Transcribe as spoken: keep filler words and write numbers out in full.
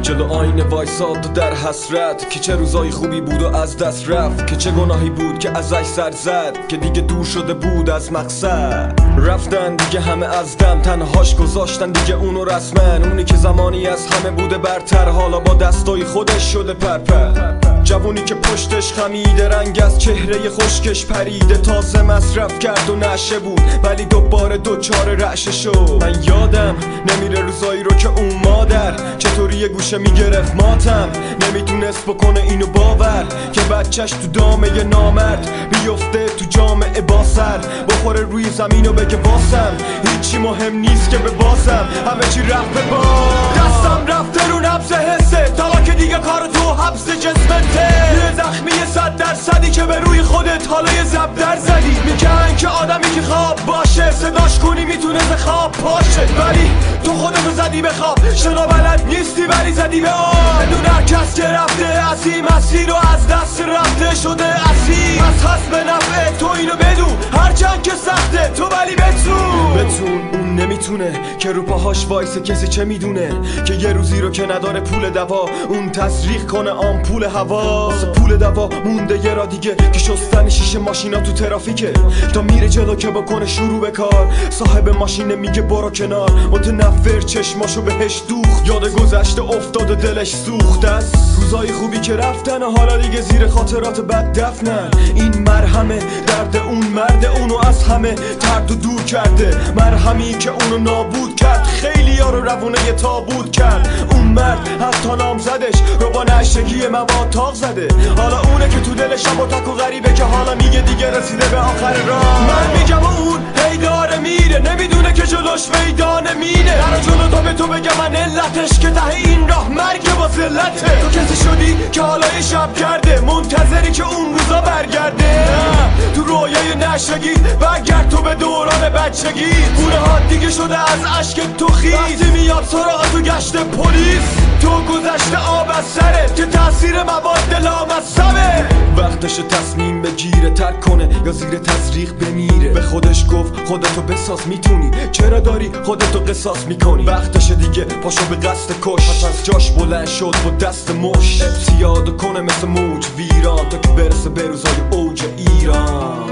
جلو آینه وایساد و در حسرت که چه روزای خوبی بود و از دست رفت، که چه گناهی بود که ازش سر زد، که دیگه دور شده بود از مقصد. رفتن دیگه همه از دم، تنهاش گذاشتن دیگه اونو رسمن. اونی که زمانی از همه بوده برتر، حالا با دستای خودش شده پرپر. جوونی که پشتش خمیده، رنگ از چهره خشکش پریده، تازه مصرف کرد و نشه بود ولی دوباره دوچار رعشه شد. من یادم نمیره روزایی رو که اون مادر چطوری یه گوشه میگرفت ماتم، نمیتونست بکنه اینو باور که بچهش تو دامه نامرد بیفته تو جامعه با سر، بخوره روی زمین و بگه واسم هیچی مهم نیست که به بازم همه چی رفت به باز. دستم رفته رو نبض حسه، حالا که دیگه کار تو حبس جسمته، یه زخمی صد درصدی که به روی خودت حالا یه زب در زدی. میگن که آدمی که خواب باشه صداش کنی میتونه به خواب پاشه، ولی تو خودتو زدی به خواب، شنا بلد نیستی ولی زدی به آب. بدون هر کس که رفته از این مسیر و از دست رفته شده اسیر، از هست به نفعه تو اینو بدون، هرچند که سخته تو ولی بتون بتون اون نمیتونه که رو پاهاش وایسه، کسی چه میدونه که یه روزی رو که نداره پول دوا اون تزریق کنه آمپول هوا. واسه پول دوا مونده یه را دیگه که شستن شیشه ماشینا تو ترافیکه، تا میره جلو که بکنه شروع به کار، صاحب ماشین میگه برو کنار، متنفر چشماشو بهش دوخت، یاد گذشته افتاد و دلش سوخت. از روزای خوبی که رفتن و حالا دیگه زیر خاطرات بد دفنن. این مرهمه درد اون مرد اونو از همه ترد و دور کرده، مرهمی که اونو نابود کرد، خیلی ها رو روونه تابود کرد. اون مرد حتی نامزدش رو با نشگی مواد تاق زده، حالا اونه که تو دل شب و تک و غریبه که حالا میگه دیگه رسیده به آخر راه. من میگم و اون هی داره میره، نمیدونه که جلوش میدانه مینه، در جلو تو به تو بگم من علتش که ته این راه مرگ با ذلته. تو کسی شدی که حالا یه شب کرده، منتظری که اون روزا برگرده، تو رویای نشگی برگرد تو به دوران بچگی. گونه ها دیگه شده از عشق تو خیز، وقتی میاد سراغ تو گشت پلیس، تو گذشته آب از سرت که تاثیر مواد لامصبه. وقتش تصمیم بگیره ترک کنه یا زیر تزریق بمیره، به خودش گفت خودتو بساز میتونی، چرا داری خودتو قصاص میکنی. وقتش دیگه پاشو به قصد کش، از جاش بلند شد با دست مش، ابتیاد کنه مثل موج ویران تا که برسه به روزای اوج ایران.